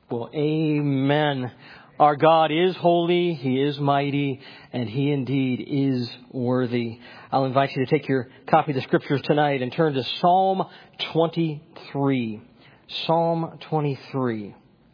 Well, amen. Our God is holy, He is mighty, and He indeed is worthy. I'll invite you to take your copy of the Scriptures tonight and turn to Psalm 23. Psalm 23.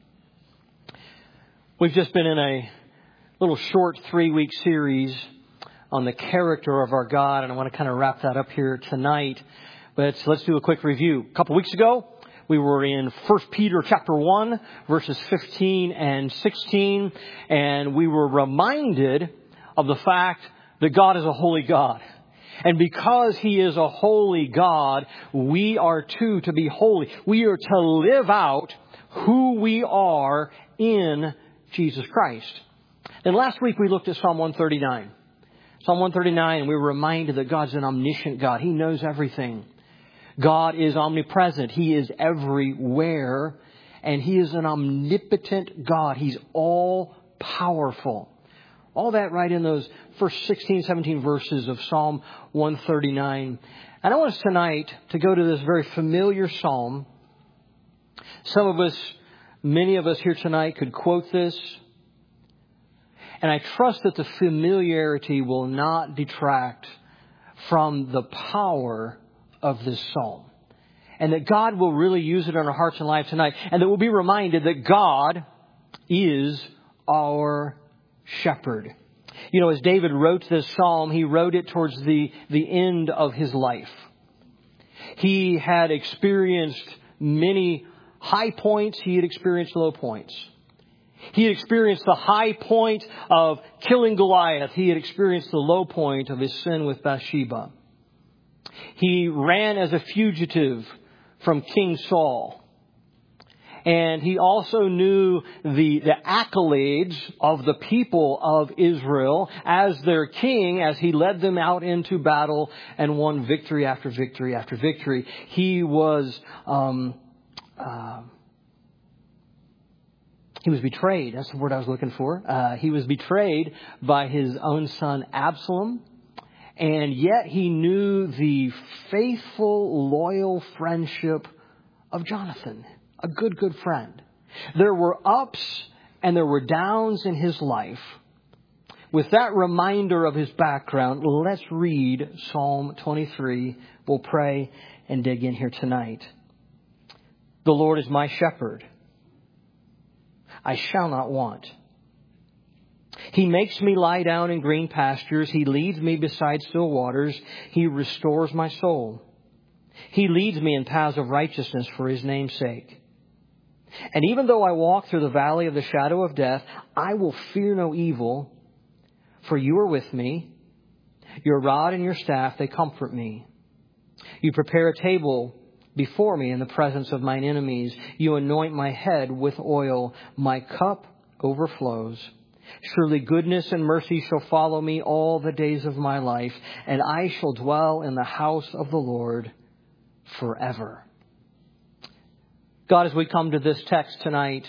We've just been in a little short 3-week series on the character of our God, and I want to kind of wrap that up here tonight. But let's do a quick review. A couple weeks ago, we were in 1 Peter chapter 1, verses 15 and 16, and we were reminded of the fact that God is a holy God. And because He is a holy God, we are too to be holy. We are to live out who we are in Jesus Christ. And last week we looked at Psalm 139. Psalm 139, and we were reminded that God's an omniscient God. He knows everything. God is omnipresent. He is everywhere. And He is an omnipotent God. He's all powerful. All that right in those first 16, 17 verses of Psalm 139. And I want us tonight to go to this very familiar psalm. Some of us, many of us here tonight could quote this. And I trust that the familiarity will not detract from the power of this psalm. And that God will really use it in our hearts and lives tonight. And that we'll be reminded that God is our shepherd. You know, as David wrote this psalm, he wrote it towards the end of his life. He had experienced many high points. He had experienced low points. He had experienced the high point of killing Goliath. He had experienced the low point of his sin with Bathsheba. He ran as a fugitive from King Saul. And he also knew the accolades of the people of Israel as their king, as he led them out into battle and won victory after victory after victory. He was betrayed. That's the word I was looking for. He was betrayed by his own son Absalom. And yet he knew the faithful, loyal friendship of Jonathan, a good friend. There were ups and there were downs in his life. With that reminder of his background, let's read Psalm 23. We'll pray and dig in here tonight. The Lord is my shepherd. I shall not want. He makes me lie down in green pastures. He leads me beside still waters. He restores my soul. He leads me in paths of righteousness for His name's sake. And even though I walk through the valley of the shadow of death, I will fear no evil, for You are with me. Your rod and Your staff, they comfort me. You prepare a table before me in the presence of mine enemies. You anoint my head with oil. My cup overflows. Surely goodness and mercy shall follow me all the days of my life, and I shall dwell in the house of the Lord forever. God, as we come to this text tonight,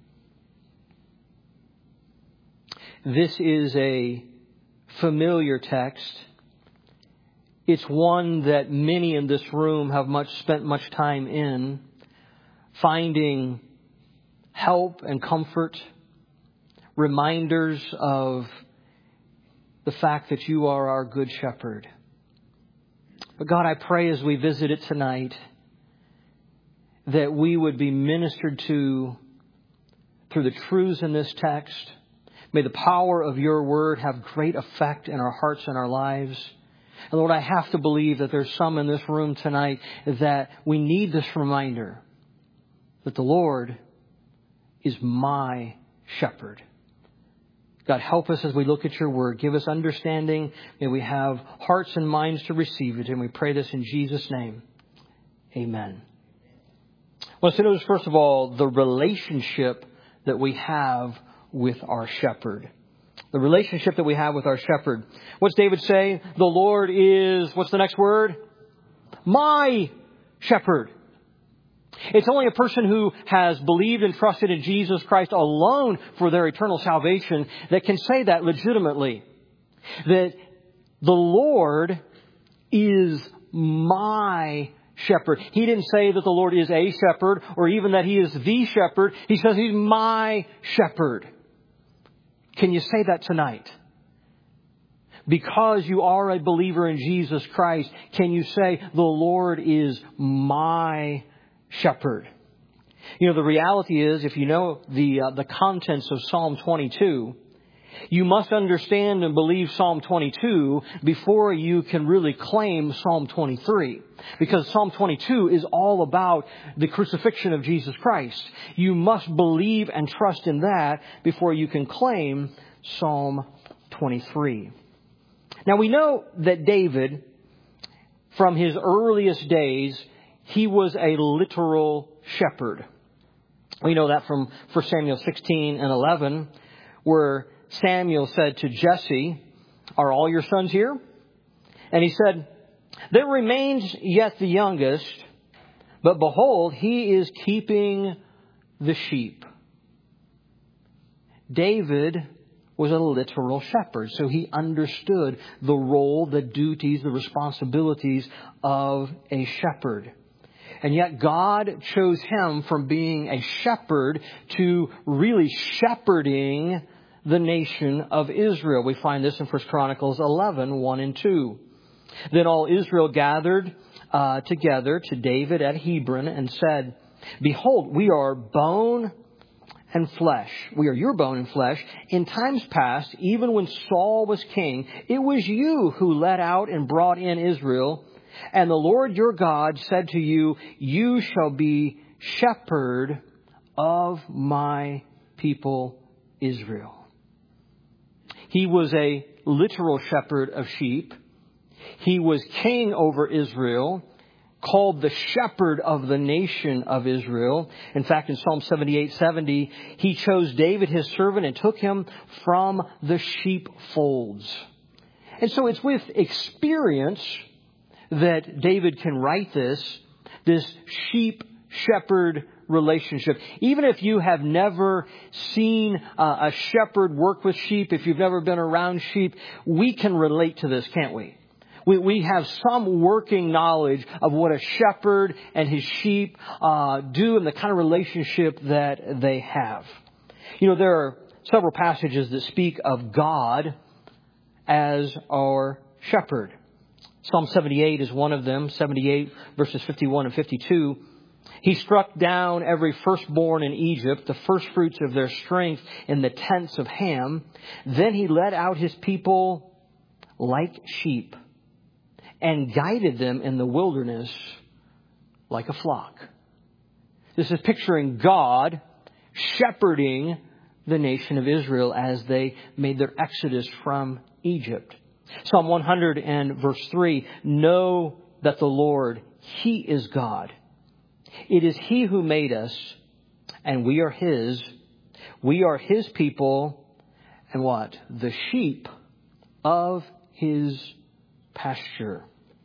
this is a familiar text. It's one that many in this room have spent much time in, finding help and comfort, reminders of the fact that You are our good shepherd. But God, I pray as we visit it tonight that we would be ministered to through the truths in this text. May the power of Your word have great effect in our hearts and our lives. And Lord, I have to believe that there's some in this room tonight that we need this reminder that the Lord is my shepherd. God, help us as we look at Your word. Give us understanding. May we have hearts and minds to receive it. And we pray this in Jesus' name. Amen. Well, let's notice, first of all, the relationship that we have with our shepherd. The relationship that we have with our shepherd. What's David say? The Lord is, what's the next word? My shepherd. It's only a person who has believed and trusted in Jesus Christ alone for their eternal salvation that can say that legitimately. That the Lord is my shepherd. He didn't say that the Lord is a shepherd or even that He is the shepherd. He says He's my shepherd. Can you say that tonight? Because you are a believer in Jesus Christ, can you say, the Lord is my shepherd? You know, the reality is, if you know the contents of Psalm 22, you must understand and believe Psalm 22 before you can really claim Psalm 23. Because Psalm 22 is all about the crucifixion of Jesus Christ. You must believe and trust in that before you can claim Psalm 23. Now we know that David, from his earliest days, he was a literal shepherd. We know that from 1 Samuel 16 and 11, where Samuel said to Jesse, "Are all your sons here?" And he said, "There remains yet the youngest, but behold, he is keeping the sheep." David was a literal shepherd, so he understood the role, the duties, the responsibilities of a shepherd. And yet God chose him from being a shepherd to really shepherding the nation of Israel. We find this in 1 Chronicles 11, 1 and 2. Then all Israel gathered together to David at Hebron and said, "Behold, we are bone and flesh. We are your bone and flesh. In times past, even when Saul was king, it was you who led out and brought in Israel. And the Lord your God said to you, you shall be shepherd of my people Israel." He was a literal shepherd of sheep. He was king over Israel, called the shepherd of the nation of Israel. In fact, in Psalm 78:70, he chose David, his servant, and took him from the sheepfolds. And so it's with experience that David can write this sheep-shepherd relationship. Even if you have never seen a shepherd work with sheep, if you've never been around sheep, we can relate to this, can't we? We have some working knowledge of what a shepherd and his sheep do and the kind of relationship that they have. You know, there are several passages that speak of God as our shepherd. Psalm 78 is one of them, 78 verses 51 and 52. He struck down every firstborn in Egypt, the firstfruits of their strength in the tents of Ham. Then he led out his people like sheep and guided them in the wilderness like a flock. This is picturing God shepherding the nation of Israel as they made their exodus from Egypt. Psalm 100 and verse 3, "Know that the Lord, He is God. It is He who made us, and we are His. We are His people, and what? The sheep of His pasture."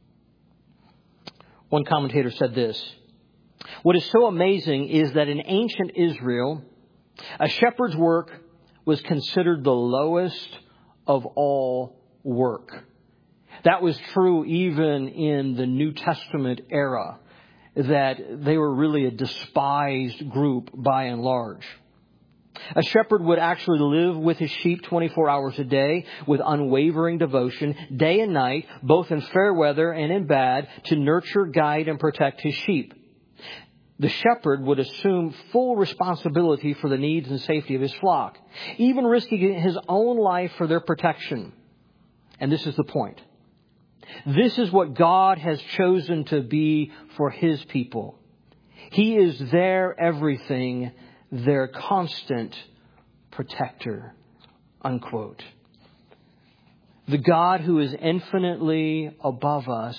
One commentator said this: "What is so amazing is that in ancient Israel, a shepherd's work was considered the lowest of all work." That was true even in the New Testament era, that they were really a despised group by and large. A shepherd would actually live with his sheep 24 hours a day with unwavering devotion, day and night, both in fair weather and in bad, to nurture, guide, and protect his sheep. The shepherd would assume full responsibility for the needs and safety of his flock, even risking his own life for their protection. And this is the point. This is what God has chosen to be for His people. He is their everything, their constant protector. Unquote. The God who is infinitely above us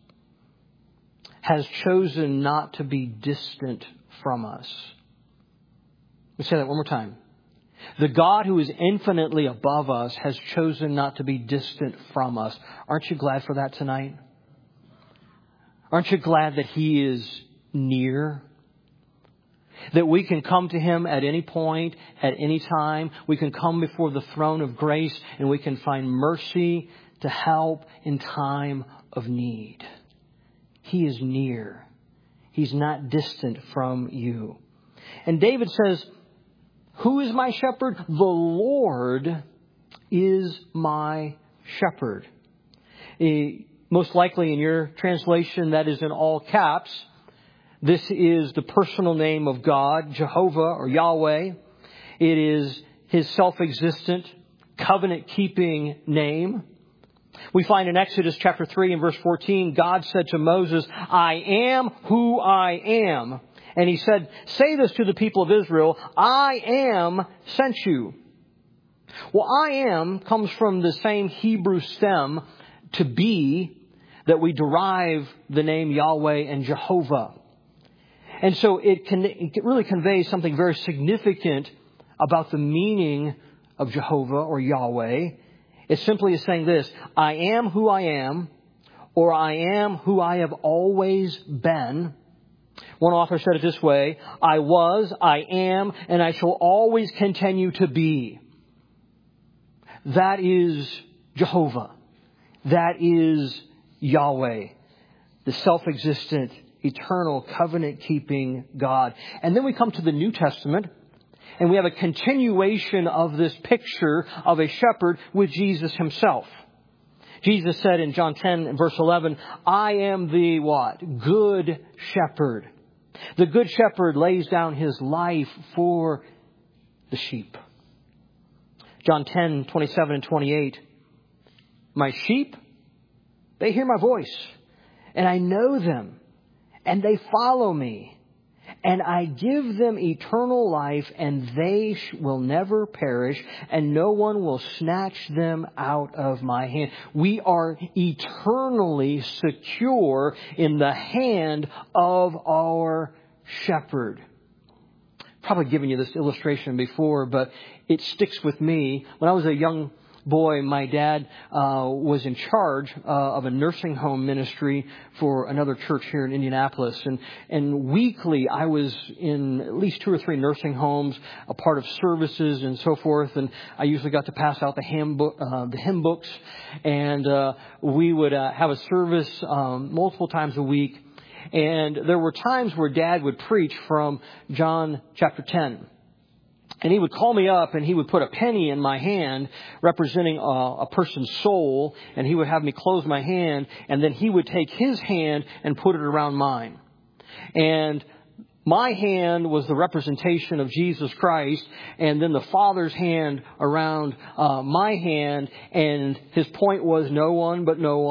has chosen not to be distant from us. Let me say that one more time. The God who is infinitely above us has chosen not to be distant from us. Aren't you glad for that tonight? Aren't you glad that He is near? That we can come to Him at any point, at any time. We can come before the throne of grace and we can find mercy to help in time of need. He is near. He's not distant from you. And David says, who is my shepherd? The Lord is my shepherd. Most likely in your translation, that is in all caps. This is the personal name of God, Jehovah or Yahweh. It is His self-existent, covenant-keeping name. We find in Exodus chapter 3 and verse 14, God said to Moses, I am who I am. And He said, say this to the people of Israel, I am sent you. Well, I am comes from the same Hebrew stem, to be, that we derive the name Yahweh and Jehovah. And so it really conveys something very significant about the meaning of Jehovah or Yahweh. It simply is saying this, I am who I am, or I am who I have always been. One author said it this way, I was, I am, and I shall always continue to be. That is Jehovah. That is Yahweh, the self-existent, eternal, covenant-keeping God. And then we come to the New Testament, and we have a continuation of this picture of a shepherd with Jesus Himself. Jesus said in John 10 and verse 11, I am the what? Good shepherd. The good shepherd lays down his life for the sheep. John 10, 27 and 28. My sheep, they hear my voice, and I know them, and they follow me. And I give them eternal life, and they will never perish, and no one will snatch them out of my hand. We are eternally secure in the hand of our shepherd. Probably given you this illustration before, but it sticks with me. When I was a young boy, my dad was in charge of a nursing home ministry for another church here in Indianapolis. And weekly, I was in at least 2 or 3 nursing homes, a part of services and so forth. And I usually got to pass out the hymn books. And we would have a service multiple times a week. And there were times where Dad would preach from John chapter 10. And he would call me up and he would put a penny in my hand representing a person's soul. And he would have me close my hand. And then he would take his hand and put it around mine. And my hand was the representation of Jesus Christ. And then the Father's hand around my hand. And his point was no one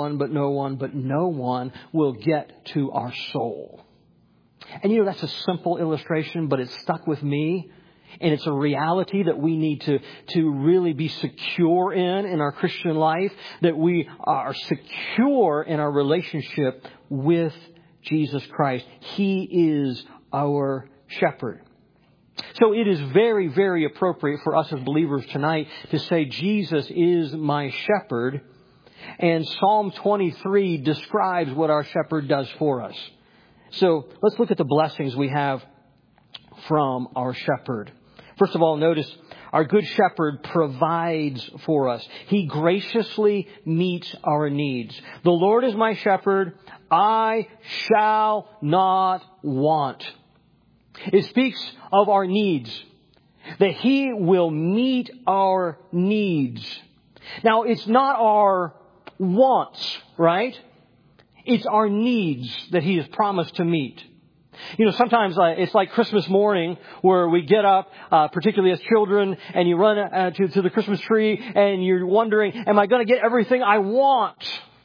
will get to our soul. And that's a simple illustration, but it's stuck with me. And it's a reality that we need to really be secure in our Christian life, that we are secure in our relationship with Jesus Christ. He is our shepherd. So it is very, very appropriate for us as believers tonight to say Jesus is my shepherd. And Psalm 23 describes what our shepherd does for us. So let's look at the blessings we have from our shepherd. First of all, notice our good shepherd provides for us. He graciously meets our needs. The Lord is my shepherd. I shall not want. It speaks of our needs, that He will meet our needs. Now, it's not our wants, right? It's our needs that He has promised to meet. Sometimes it's like Christmas morning where we get up, particularly as children, and you run to the Christmas tree and you're wondering, am I going to get everything I want?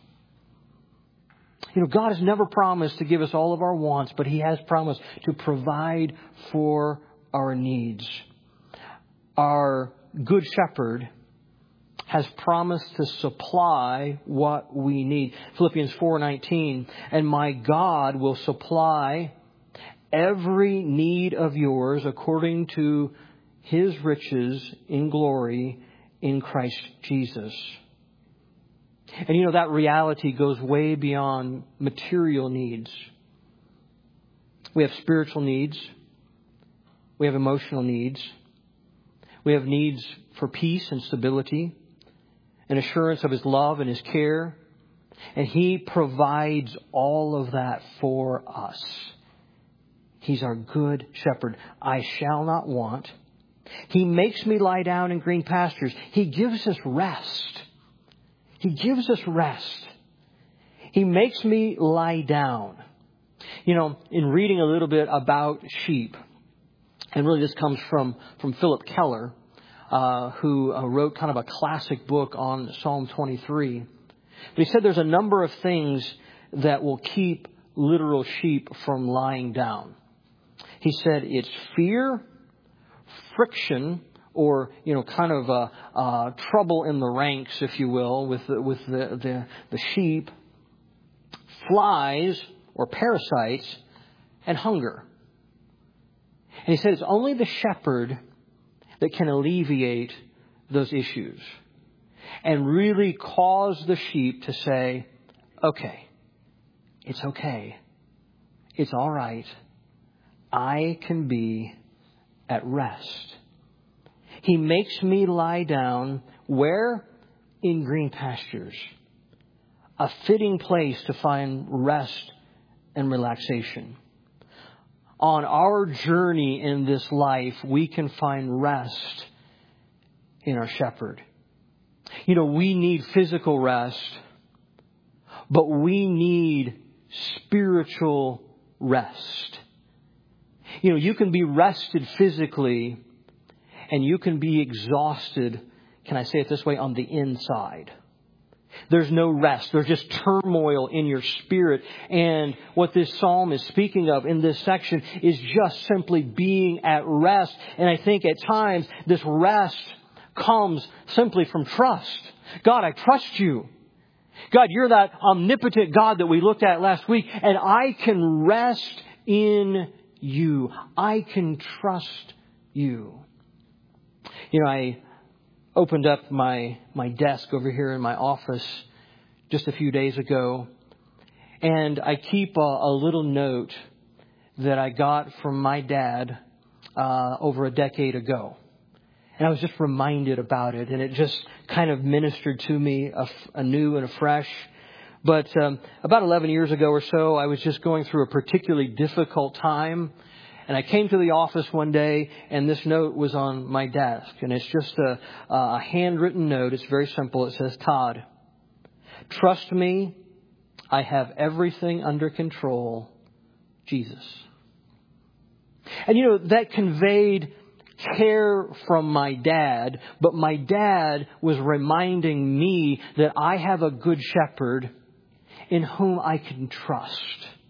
God has never promised to give us all of our wants, but He has promised to provide for our needs. Our good shepherd has promised to supply what we need. Philippians 4:19, and my God will supply every need of yours according to His riches in glory in Christ Jesus. And that reality goes way beyond material needs. We have spiritual needs. We have emotional needs. We have needs for peace and stability, an assurance of His love and His care, And He provides all of that for us. He's our good shepherd. I shall not want. He makes me lie down in green pastures. He gives us rest. He gives us rest. He makes me lie down. You know, in reading a little bit about sheep, and really this comes from Philip Keller, who wrote kind of a classic book on Psalm 23. But he said there's a number of things that will keep literal sheep from lying down. He said it's fear, friction, or, you know, kind of trouble in the ranks, if you will, with the sheep, flies or parasites, and hunger. And he said it's only the shepherd that can alleviate those issues and really cause the sheep to say, okay, it's okay. It's all right. I can be at rest. He makes me lie down where? In green pastures. A fitting place to find rest and relaxation. On our journey in this life, we can find rest in our shepherd. You know, we need physical rest, but we need spiritual rest. You know, you can be rested physically and you can be exhausted, can I say it this way, on the inside. There's no rest. There's just turmoil in your spirit. And what this psalm is speaking of in this section is just simply being at rest. And I think at times this rest comes simply from trust. God, I trust you. God, you're that omnipotent God that we looked at last week. And I can rest in you. I can trust you. You know, I opened up my desk over here in my office just a few days ago. And I keep a little note that I got from my dad over a decade ago. And I was just reminded about it. And it just kind of ministered to me anew and afresh. But about 11 years ago or so, I was just going through a particularly difficult time. And I came to the office one day, and this note was on my desk. And it's just a handwritten note. It's very simple. It says, Todd, trust me, I have everything under control. Jesus. And, you know, that conveyed care from my dad, but my dad was reminding me that I have a good shepherd in whom I can trust.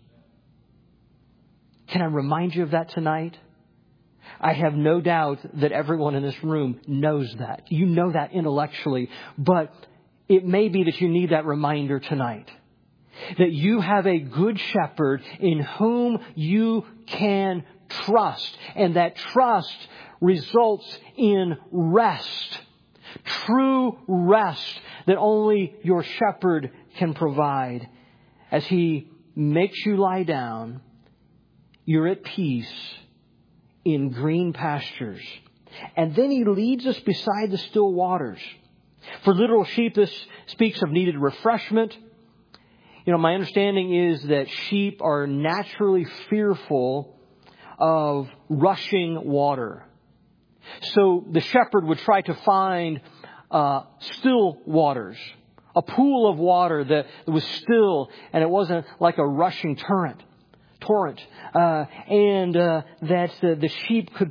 Can I remind you of that tonight? I have no doubt that everyone in this room knows that. You know that intellectually, but it may be that you need that reminder tonight. That you have a good shepherd in whom you can trust. And that trust results in rest. True rest that only your shepherd can provide. As he makes you lie down, you're at peace in green pastures. And then he leads us beside the still waters. For literal sheep, this speaks of needed refreshment. You know, my understanding is that sheep are naturally fearful of rushing water. So the shepherd would try to find still waters, a pool of water that was still, and it wasn't like a rushing torrent, and that the sheep could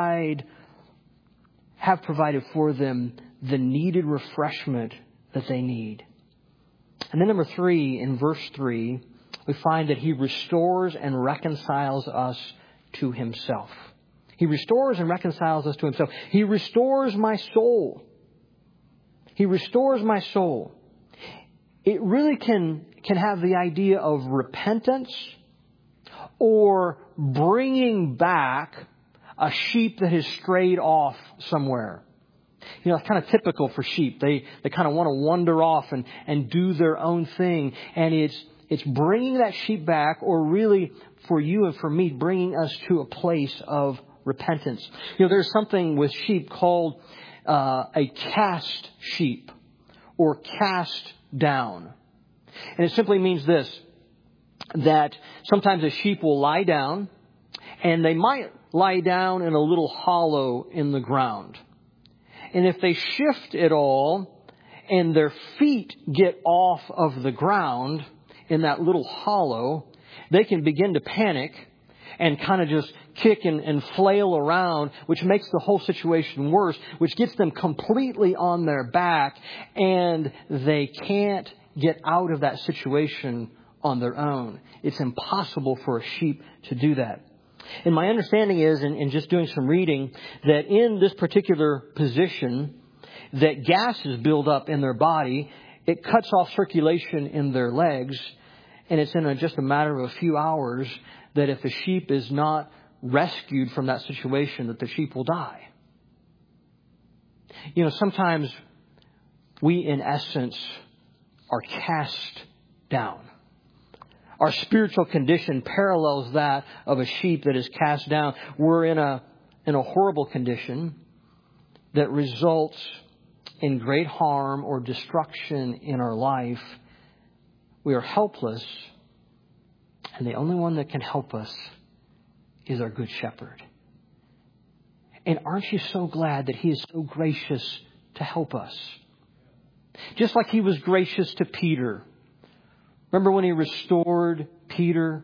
have provided for them the needed refreshment that they need. And then number 3, in verse 3, we find that he restores and reconciles us to himself. He restores and reconciles us to himself. He restores my soul. He restores my soul. It really can have the idea of repentance or bringing back a sheep that has strayed off somewhere. You know, it's kind of typical for sheep. They kind of want to wander off and do their own thing. And it's bringing that sheep back, or really for you and for me, bringing us to a place of repentance. You know, there's something with sheep called a cast sheep or cast down. And it simply means this, that sometimes a sheep will lie down, and they might lie down in a little hollow in the ground. And if they shift at all and their feet get off of the ground in that little hollow, they can begin to panic and kind of just kick and flail around, which makes the whole situation worse, which gets them completely on their back, and they can't get out of that situation on their own. It's impossible for a sheep to do that. And my understanding is, in just doing some reading, that in this particular position, that gases build up in their body. It cuts off circulation in their legs. And it's in just a matter of a few hours that if the sheep is not rescued from that situation, that the sheep will die. You know, sometimes we, in essence, are cast down. Our spiritual condition parallels that of a sheep that is cast down. We're in a horrible condition that results in great harm or destruction in our life. We are helpless, and the only one that can help us is our Good Shepherd. And aren't you so glad that He is so gracious to help us? Just like He was gracious to Peter. Remember when He restored Peter?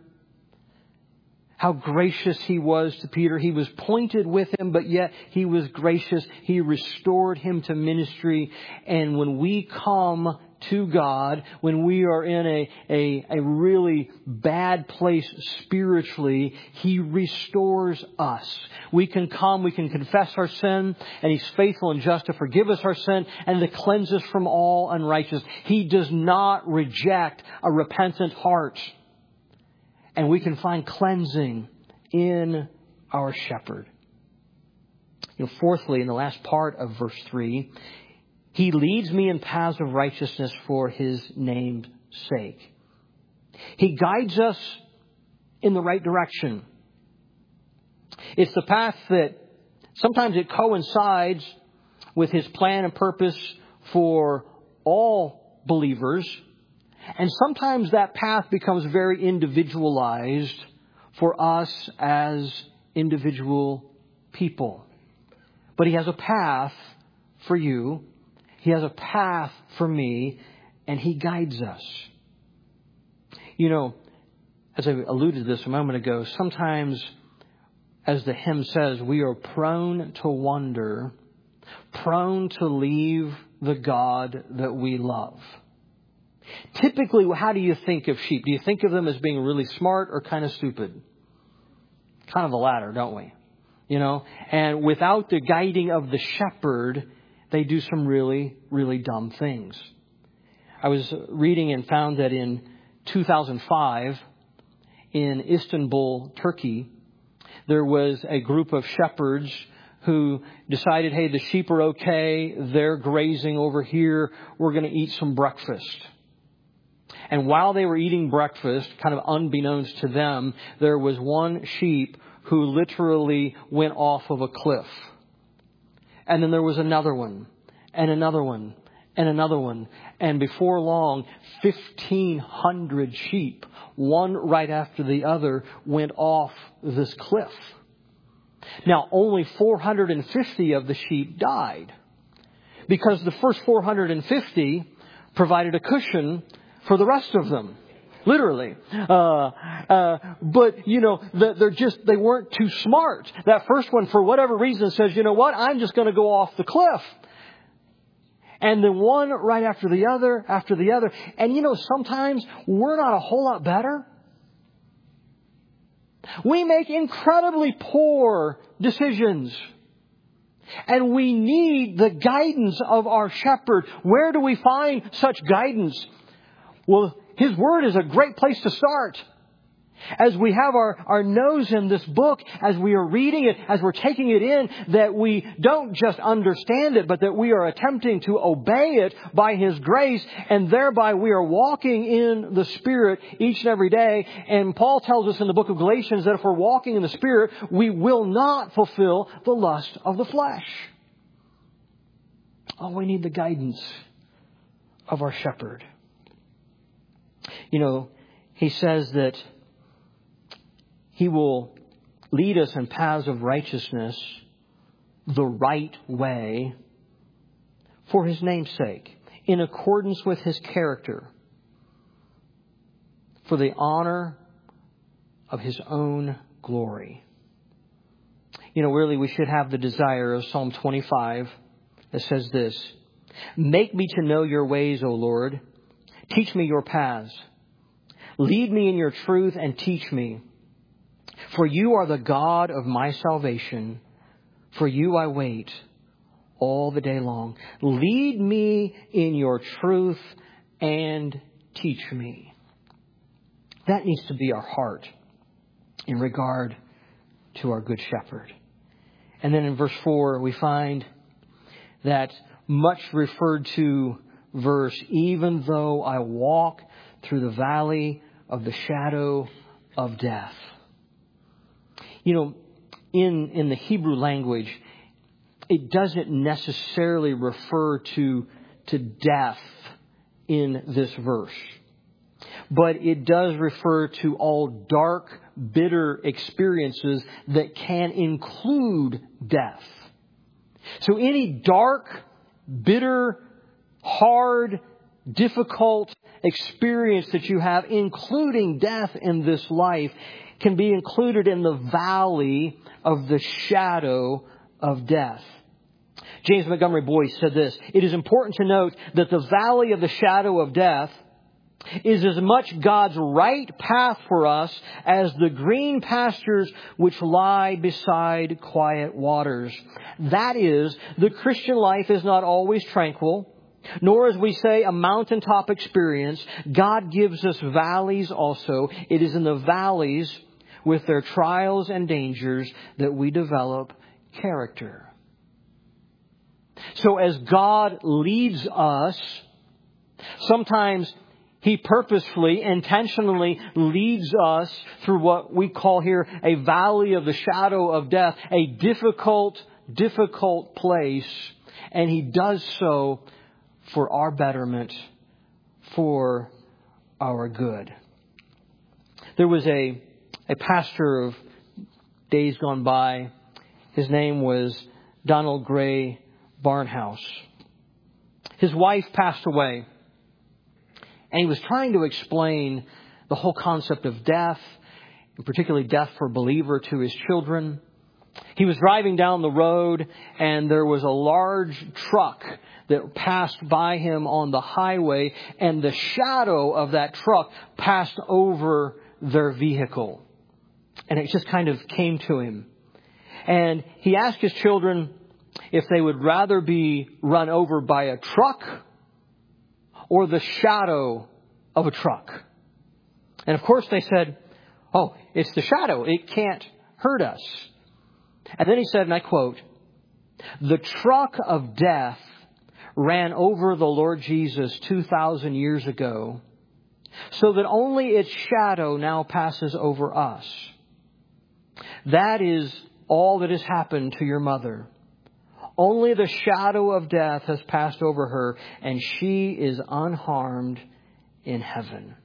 How gracious He was to Peter. He was pointed with him, but yet He was gracious. He restored him to ministry. And when we come to God, when we are in a really bad place spiritually, He restores us. We can come, we can confess our sin, and He's faithful and just to forgive us our sin and to cleanse us from all unrighteousness. He does not reject a repentant heart. And we can find cleansing in our shepherd. You know, fourthly, in the last part of verse 3, He leads me in paths of righteousness for His name's sake. He guides us in the right direction. It's the path that sometimes it coincides with His plan and purpose for all believers. And sometimes that path becomes very individualized for us as individual people. But He has a path for you. He has a path for me, and He guides us. You know, as I alluded to this a moment ago, sometimes, as the hymn says, we are prone to wander, prone to leave the God that we love. Typically, how do you think of sheep? Do you think of them as being really smart or kind of stupid? Kind of the latter, don't we? You know, and without the guiding of the shepherd, they do some really, really dumb things. I was reading and found that in 2005, in Istanbul, Turkey, there was a group of shepherds who decided, hey, the sheep are okay. They're grazing over here. We're going to eat some breakfast. And while they were eating breakfast, kind of unbeknownst to them, there was one sheep who literally went off of a cliff. And then there was another one, and another one, and another one. And before long, 1,500 sheep, one right after the other, went off this cliff. Now, only 450 of the sheep died, because the first 450 provided a cushion for the rest of them. Literally. But, you know, they weren't too smart. That first one, for whatever reason, says, you know what, I'm just going to go off the cliff. And then one right after the other, after the other. And, you know, sometimes we're not a whole lot better. We make incredibly poor decisions. And we need the guidance of our shepherd. Where do we find such guidance? Well, His Word is a great place to start. As we have our nose in this book, as we are reading it, as we're taking it in, that we don't just understand it, but that we are attempting to obey it by His grace, and thereby we are walking in the Spirit each and every day. And Paul tells us in the book of Galatians that if we're walking in the Spirit, we will not fulfill the lust of the flesh. Oh, we need the guidance of our shepherd. He says that He will lead us in paths of righteousness the right way for His name's sake, in accordance with His character, for the honor of His own glory. Really, we should have the desire of Psalm 25 that says this: Make me to know your ways, O Lord. Teach me your paths. Lead me in your truth and teach me. For you are the God of my salvation. For you I wait all the day long. Lead me in your truth and teach me. That needs to be our heart in regard to our Good Shepherd. And then in verse 4, we find that much referred to verse, even though I walk through the valley of the shadow of death. In the Hebrew language, it doesn't necessarily refer to death in this verse. But it does refer to all dark, bitter experiences that can include death. So any dark, bitter, hard, difficult experience that you have, including death in this life, can be included in the valley of the shadow of death. James Montgomery Boyce said this: It is important to note that the valley of the shadow of death is as much God's right path for us as the green pastures which lie beside quiet waters. That is, the Christian life is not always tranquil, nor, as we say, a mountaintop experience. God gives us valleys also. It is in the valleys, with their trials and dangers, that we develop character. So as God leads us, sometimes He purposefully, intentionally leads us through what we call here a valley of the shadow of death, a difficult place. And He does so for our betterment, for our good. There was a pastor of days gone by. His name was Donald Gray Barnhouse. His wife passed away. And he was trying to explain the whole concept of death, and particularly death for a believer, to his children. He was driving down the road, and there was a large truck that passed by him on the highway, and the shadow of that truck passed over their vehicle. And it just kind of came to him. And he asked his children if they would rather be run over by a truck or the shadow of a truck. And of course they said, "Oh, it's the shadow. It can't hurt us." And then he said, and I quote, "The truck of death ran over the Lord Jesus 2,000 years ago, so that only its shadow now passes over us. That is all that has happened to your mother. Only the shadow of death has passed over her, and she is unharmed in heaven."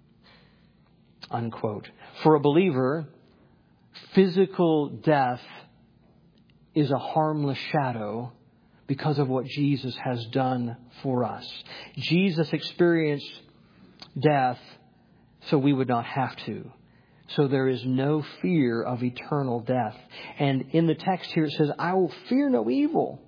Unquote. For a believer, physical death is a harmless shadow because of what Jesus has done for us. Jesus experienced death so we would not have to. So there is no fear of eternal death. And in the text here it says, "I will fear no evil."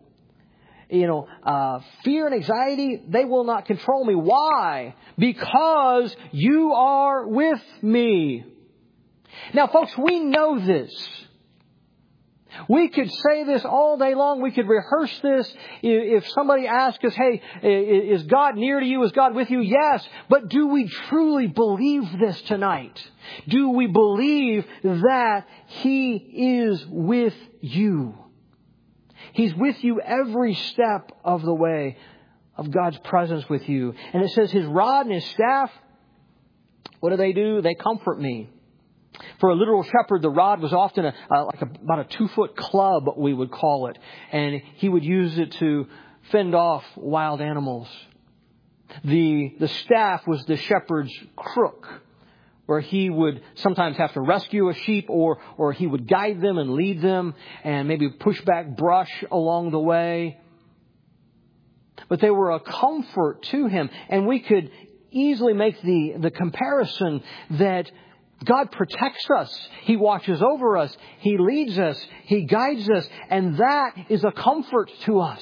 Fear and anxiety, they will not control me. Why? Because you are with me. Now, folks, we know this. We could say this all day long. We could rehearse this. If somebody asks us, "Hey, is God near to you? Is God with you?" Yes. But do we truly believe this tonight? Do we believe that He is with you? He's with you every step of the way of God's presence with you. And it says His rod and His staff, what do? They comfort me. For a literal shepherd, the rod was often about a 2-foot club, we would call it. And he would use it to fend off wild animals. The staff was the shepherd's crook, where he would sometimes have to rescue a sheep, or he would guide them and lead them and maybe push back brush along the way. But they were a comfort to him. And we could easily make the comparison that God protects us. He watches over us. He leads us. He guides us. And that is a comfort to us.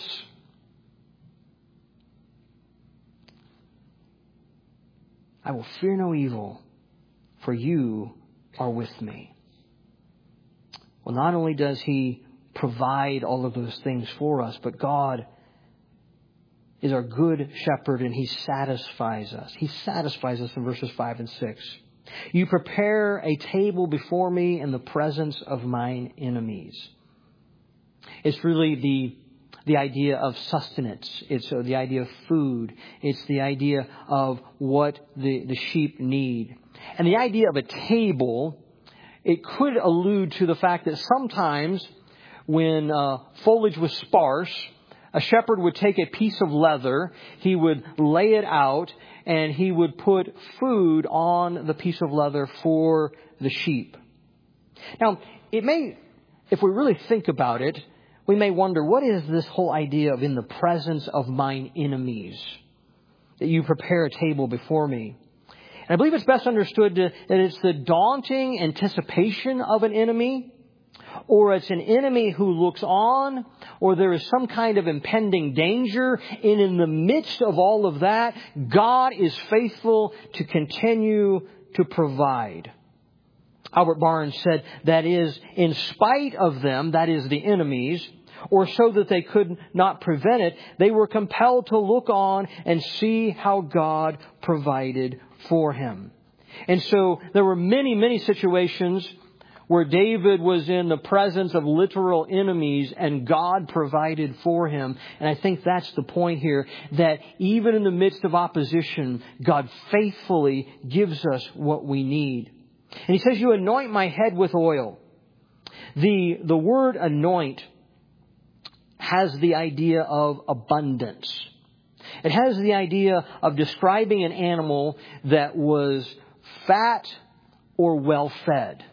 I will fear no evil, for you are with me. Well, not only does He provide all of those things for us, but God is our good shepherd, and He satisfies us. He satisfies us in verses 5 and 6. You prepare a table before me in the presence of mine enemies. It's really the idea of sustenance. It's the idea of food. It's the idea of what the sheep need. And the idea of a table, it could allude to the fact that sometimes when foliage was sparse, a shepherd would take a piece of leather, he would lay it out, and he would put food on the piece of leather for the sheep. Now, it may, if we really think about it, we may wonder, what is this whole idea of in the presence of mine enemies? That you prepare a table before me. And I believe it's best understood that it's the daunting anticipation of an enemy, or it's an enemy who looks on, or there is some kind of impending danger. And in the midst of all of that, God is faithful to continue to provide. Albert Barnes said that is, in spite of them, that is the enemies, or so that they could not prevent it, they were compelled to look on and see how God provided for him. And so there were many, many situations where David was in the presence of literal enemies and God provided for him. And I think that's the point here, that even in the midst of opposition, God faithfully gives us what we need. And He says, you anoint my head with oil. The word anoint has the idea of abundance. It has the idea of describing an animal that was fat or well fed.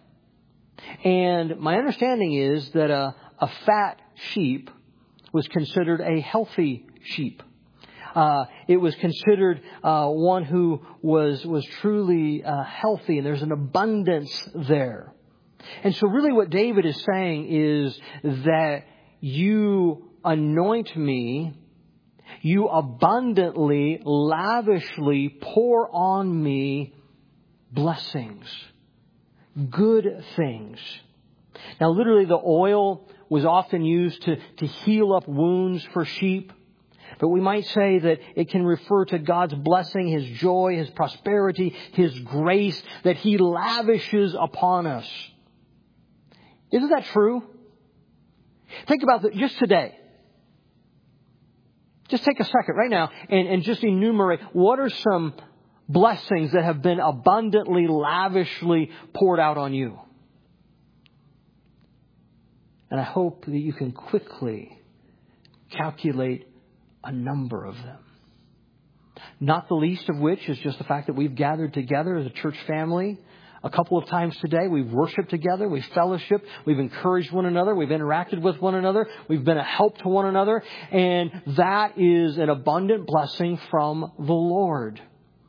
And my understanding is that a fat sheep was considered a healthy sheep. It was considered one who was truly healthy, and there's an abundance there. And so really what David is saying is that you anoint me, you abundantly, lavishly pour on me blessings, good things. Now literally the oil was often used to heal up wounds for sheep. But we might say that it can refer to God's blessing, His joy, His prosperity, His grace that He lavishes upon us. Isn't that true? Think about that just today. Just take a second right now and just enumerate what are some blessings that have been abundantly, lavishly poured out on you. And I hope that you can quickly calculate a number of them. Not the least of which is just the fact that we've gathered together as a church family a couple of times today. We've worshiped together. We've fellowshiped. We've encouraged one another. We've interacted with one another. We've been a help to one another. And that is an abundant blessing from the Lord.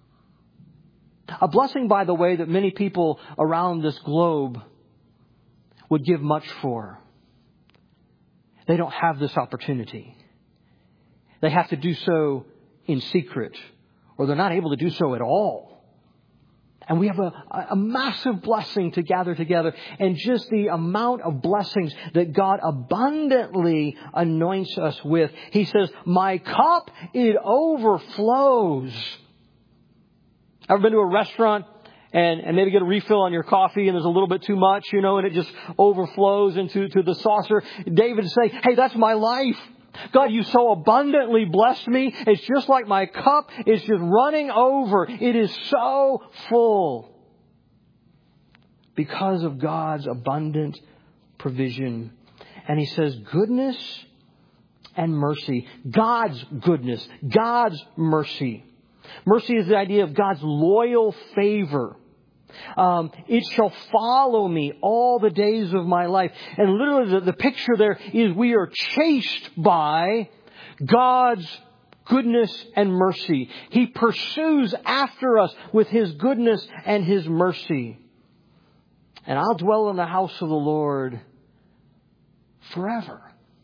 A blessing, by the way, that many people around this globe would give much for. They don't have this opportunity. They have to do so in secret, or they're not able to do so at all. And we have a massive blessing to gather together, and just the amount of blessings that God abundantly anoints us with. He says, my cup, it overflows. Ever been to a restaurant and maybe get a refill on your coffee and there's a little bit too much, and it just overflows into the saucer? David is saying, hey, that's my life. God, you so abundantly blessed me. It's just like my cup is just running over. It is so full because of God's abundant provision. And He says, goodness and mercy. God's goodness, God's mercy. Mercy is the idea of God's loyal favor. It shall follow me all the days of my life. And literally the picture there is we are chased by God's goodness and mercy. He pursues after us with His goodness and His mercy. And I'll dwell in the house of the Lord forever.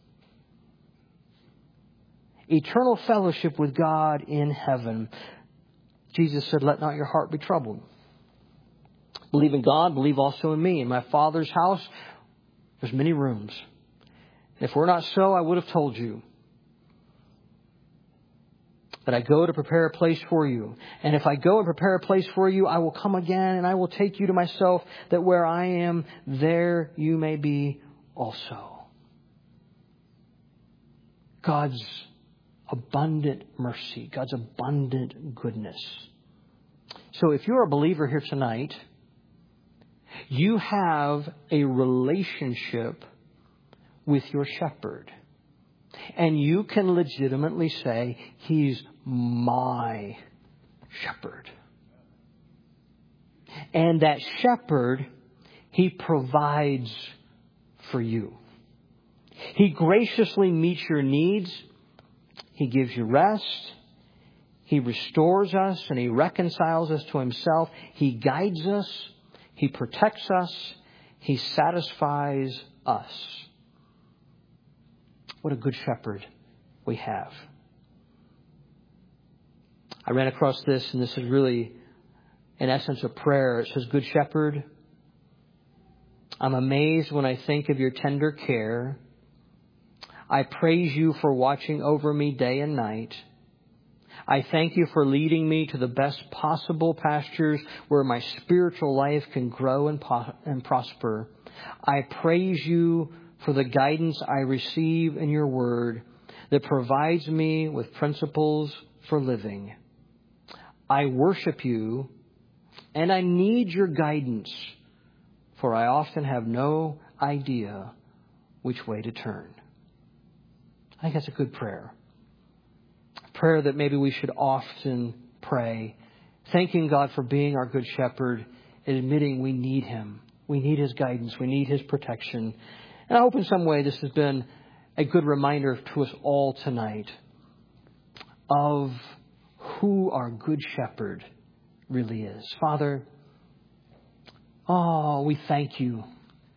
Eternal fellowship with God in heaven. Jesus said, let not your heart be troubled. Believe in God, believe also in me. In my Father's house, there's many rooms. If we're not so, I would have told you. But I go to prepare a place for you. And if I go and prepare a place for you, I will come again and I will take you to myself, that where I am, there you may be also. God's abundant mercy, God's abundant goodness. So if you're a believer here tonight, you have a relationship with your shepherd. And you can legitimately say, He's my shepherd. And that shepherd, He provides for you. He graciously meets your needs. He gives you rest. He restores us and He reconciles us to Himself. He guides us. He protects us. He satisfies us. What a good shepherd we have. I ran across this, and this is really, in essence, a prayer. It says, Good Shepherd, I'm amazed when I think of your tender care. I praise you for watching over me day and night. I thank you for leading me to the best possible pastures where my spiritual life can grow and prosper. I praise you for the guidance I receive in your word that provides me with principles for living. I worship you and I need your guidance, for I often have no idea which way to turn. I think that's a good prayer. A prayer that maybe we should often pray, thanking God for being our good shepherd and admitting we need Him. We need His guidance. We need His protection. And I hope in some way this has been a good reminder to us all tonight of who our good shepherd really is. Father, we thank you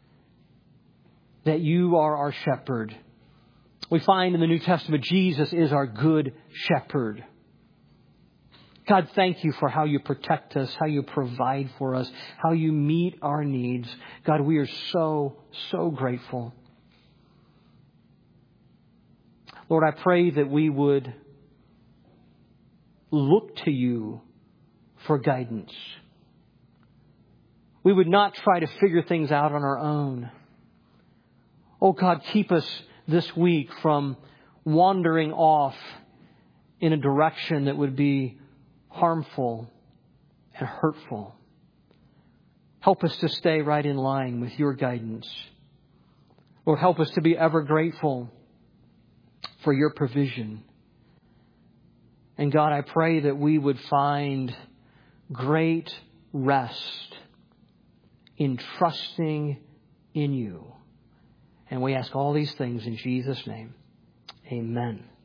that you are our shepherd. We find in the New Testament Jesus is our good shepherd. God, thank you for how you protect us, how you provide for us, how you meet our needs. God, we are so, so grateful. Lord, I pray that we would look to you for guidance. We would not try to figure things out on our own. Oh God, keep us this week from wandering off in a direction that would be harmful and hurtful. Help us to stay right in line with your guidance. Lord, help us to be ever grateful for your provision. And God, I pray that we would find great rest in trusting in you. And we ask all these things in Jesus' name. Amen.